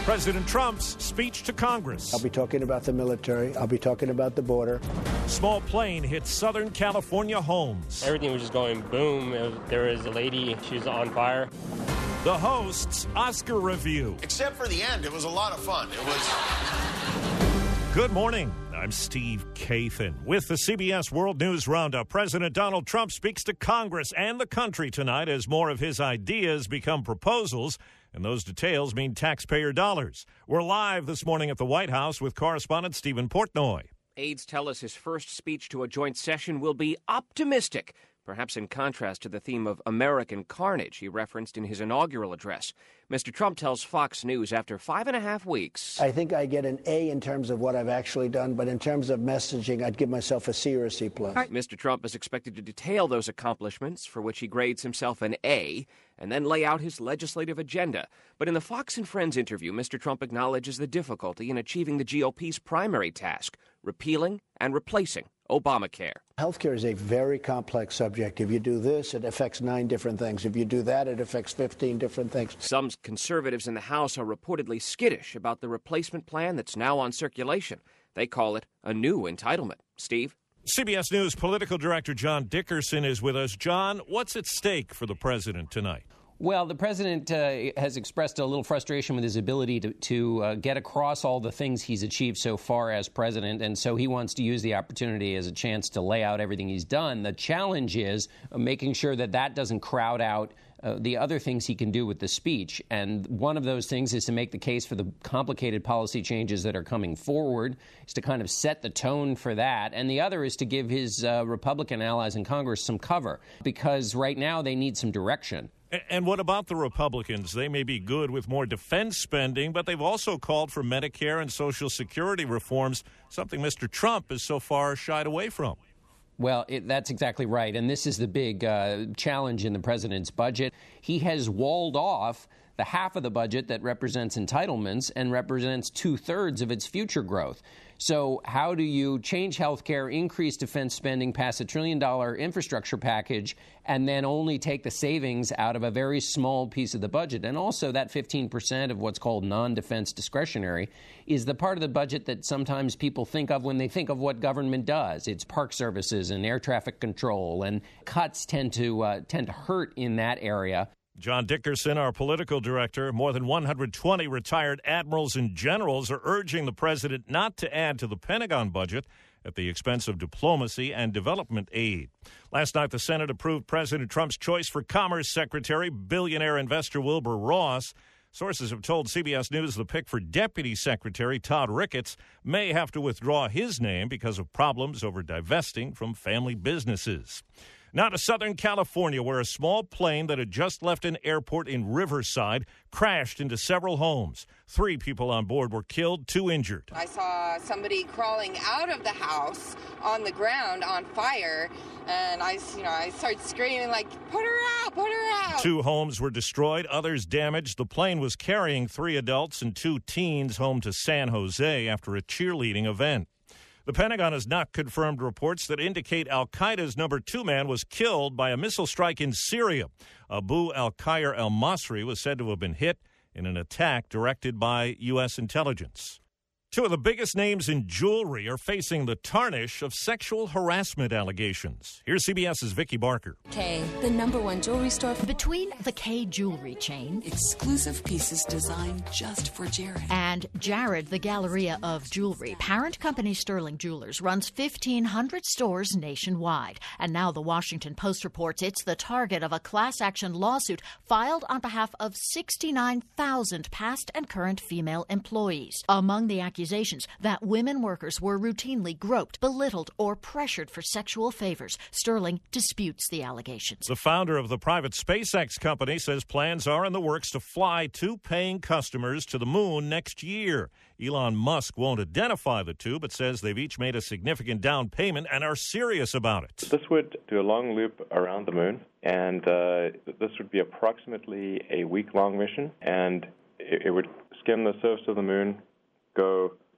President Trump's speech to Congress. I'll be talking about the military. I'll be talking about the border. Small plane hit Southern California homes. Everything was just going boom. There was a lady, she was on fire. The host's Oscar review. Except for the end, it was a lot of fun. It was... Good morning. I'm Steve Kathan. With the CBS World News Roundup, President Donald Trump speaks to Congress and the country tonight as more of his ideas become proposals, and those details mean taxpayer dollars. We're live this morning at the White House with correspondent Stephen Portnoy. Aides tell us his first speech to a joint session will be optimistic, perhaps in contrast to the theme of American carnage he referenced in his inaugural address. Mr. Trump tells Fox News after 5.5 weeks. I think I get an A in terms of what I've actually done, but in terms of messaging, I'd give myself a C or a C+. Mr. Trump is expected to detail those accomplishments, for which he grades himself an A, and then lay out his legislative agenda. But in the Fox and Friends interview, Mr. Trump acknowledges the difficulty in achieving the GOP's primary task, repealing and replacing Obamacare. Healthcare is a very complex subject. If you do this, it affects 9 different things. If you do that, it affects 15 different things. Some conservatives in the House are reportedly skittish about the replacement plan that's now on circulation. They call it a new entitlement. Steve? CBS News political director John Dickerson is with us. John, what's at stake for the president tonight? Well, the president has expressed a little frustration with his ability to get across all the things he's achieved so far as president, and so he wants to use the opportunity as a chance to lay out everything he's done. The challenge is making sure that that doesn't crowd out the other things he can do with the speech. And one of those things is to make the case for the complicated policy changes that are coming forward, is to kind of set the tone for that. And the other is to give his Republican allies in Congress some cover, because right now they need some direction. And what about the Republicans? They may be good with more defense spending, but they've also called for Medicare and Social Security reforms, something Mr. Trump has so far shied away from. Well, that's exactly right. And this is the big challenge in the president's budget. He has walled off the half of the budget that represents entitlements and represents 2/3 of its future growth. So how do you change health care, increase defense spending, pass $1 trillion infrastructure package, and then only take the savings out of a very small piece of the budget? And also that 15% of what's called non-defense discretionary is the part of the budget that sometimes people think of when they think of what government does. It's park services and air traffic control, and cuts tend to hurt in that area. John Dickerson, our political director. More than 120 retired admirals and generals are urging the president not to add to the Pentagon budget at the expense of diplomacy and development aid. Last night, the Senate approved President Trump's choice for Commerce Secretary, billionaire investor Wilbur Ross. Sources have told CBS News the pick for Deputy Secretary Todd Ricketts may have to withdraw his name because of problems over divesting from family businesses. Now to Southern California, where a small plane that had just left an airport in Riverside crashed into several homes. 3 people on board were killed, 2 injured. I saw somebody crawling out of the house on the ground on fire, and I started screaming like, "Put her out, put her out." 2 homes were destroyed, others damaged. The plane was carrying 3 adults and 2 teens home to San Jose after a cheerleading event. The Pentagon has not confirmed reports that indicate al-Qaeda's number 2 man was killed by a missile strike in Syria. Abu al-Khair al-Masri was said to have been hit in an attack directed by U.S. intelligence. 2 of the biggest names in jewelry are facing the tarnish of sexual harassment allegations. Here's CBS's Vicki Barker. Kay, the #1 jewelry store. Between the Kay jewelry chain, exclusive pieces designed just for Jared, and Jared, the Galleria of Jewelry, parent company Sterling Jewelers runs 1,500 stores nationwide. And now the Washington Post reports it's the target of a class action lawsuit filed on behalf of 69,000 past and current female employees. Among the accusations that women workers were routinely groped, belittled, or pressured for sexual favors. Sterling disputes the allegations. The founder of the private SpaceX company says plans are in the works to fly 2 paying customers to the moon next year. Elon Musk won't identify the 2, but says they've each made a significant down payment and are serious about it. This would do a long loop around the moon, and this would be approximately a week-long mission, and it would skim the surface of the moon, go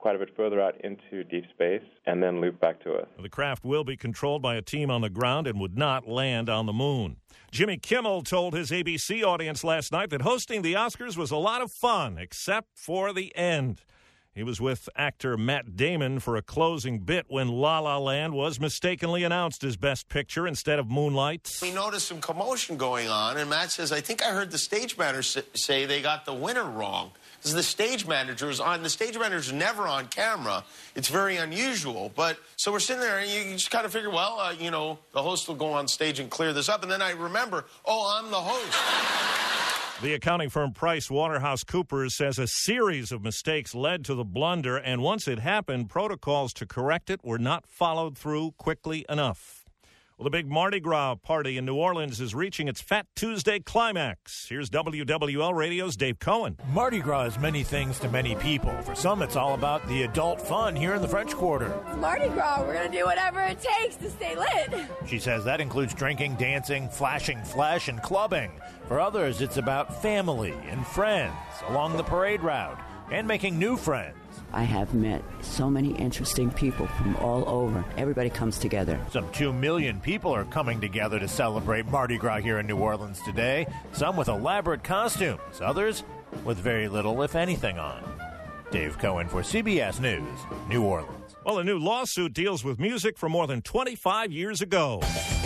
quite a bit further out into deep space and then loop back to Earth. The craft will be controlled by a team on the ground and would not land on the moon. Jimmy Kimmel told his ABC audience last night that hosting the Oscars was a lot of fun, except for the end. He was with actor Matt Damon for a closing bit when La La Land was mistakenly announced as Best Picture instead of Moonlight. We noticed some commotion going on, and Matt says, I think I heard the stage manager say they got the winner wrong. Because the stage manager is on. The stage manager is never on camera. It's very unusual. But so we're sitting there, and you just kind of figure, well, the host will go on stage and clear this up. And then I remember, I'm the host. The accounting firm PricewaterhouseCoopers says a series of mistakes led to the blunder, and once it happened, protocols to correct it were not followed through quickly enough. Well, the big Mardi Gras party in New Orleans is reaching its Fat Tuesday climax. Here's WWL Radio's Dave Cohen. Mardi Gras is many things to many people. For some, it's all about the adult fun here in the French Quarter. Mardi Gras, we're going to do whatever it takes to stay lit. She says that includes drinking, dancing, flashing flesh, and clubbing. For others, it's about family and friends along the parade route and making new friends. I have met so many interesting people from all over. Everybody comes together. Some 2 million people are coming together to celebrate Mardi Gras here in New Orleans today. Some with elaborate costumes, others with very little, if anything, on. Dave Cohen for CBS News, New Orleans. Well, a new lawsuit deals with music from more than 25 years ago.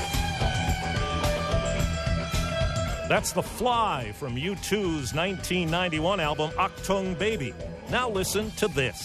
That's The Fly from U2's 1991 album, Achtung Baby. Now listen to this.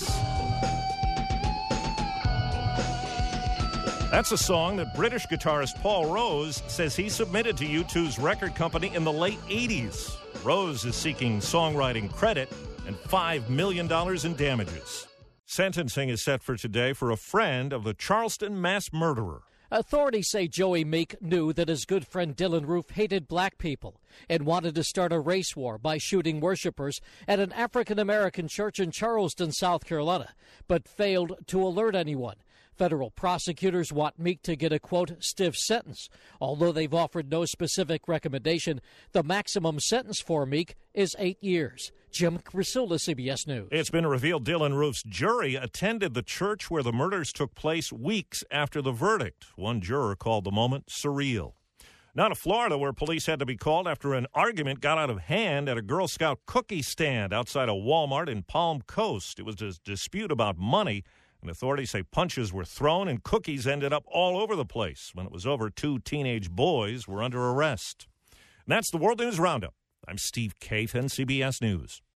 That's a song that British guitarist Paul Rose says he submitted to U2's record company in the late 80s. Rose is seeking songwriting credit and $5 million in damages. Sentencing is set for today for a friend of the Charleston mass murderer. Authorities say Joey Meek knew that his good friend Dylan Roof hated black people and wanted to start a race war by shooting worshipers at an African-American church in Charleston, South Carolina, but failed to alert anyone. Federal prosecutors want Meek to get a, quote, stiff sentence. Although they've offered no specific recommendation, the maximum sentence for Meek is 8 years. Jim Crisula, CBS News. It's been revealed Dylan Roof's jury attended the church where the murders took place weeks after the verdict. One juror called the moment surreal. Now to Florida, where police had to be called after an argument got out of hand at a Girl Scout cookie stand outside a Walmart in Palm Coast. It was a dispute about money, and authorities say punches were thrown and cookies ended up all over the place. When it was over, 2 teenage boys were under arrest. And that's the World News Roundup. I'm Steve Kathan, CBS News.